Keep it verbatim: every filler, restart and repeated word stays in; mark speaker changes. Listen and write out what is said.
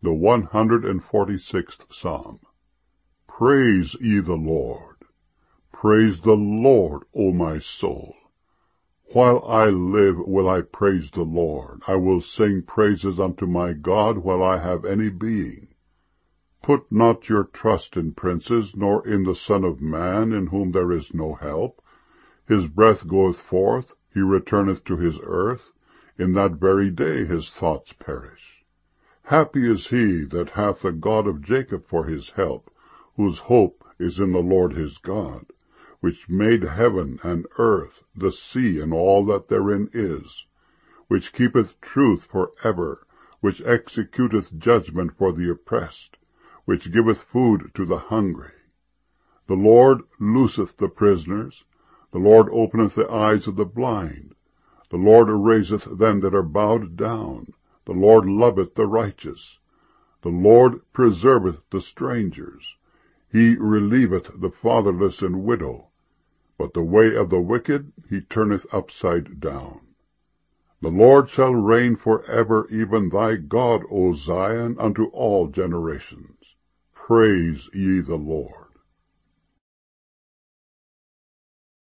Speaker 1: The one hundred and forty-sixth Psalm. Praise ye the Lord. Praise the Lord, O my soul. While I live will I praise the Lord. I will sing praises unto my God while I have any being. Put not your trust in princes, nor in the Son of Man, in whom there is no help. His breath goeth forth, he returneth to his earth. In that very day his thoughts perish. Happy is he that hath the God of Jacob for his help, whose hope is in the Lord his God, which made heaven and earth, the sea, and all that therein is, which keepeth truth for ever, which executeth judgment for the oppressed, which giveth food to the hungry. The Lord looseth the prisoners, the Lord openeth the eyes of the blind, the Lord raiseth them that are bowed down, the Lord loveth the righteous. The Lord preserveth the strangers. He relieveth the fatherless and widow. But the way of the wicked he turneth upside down. The Lord shall reign for ever, even thy God, O Zion, unto all generations. Praise ye the Lord.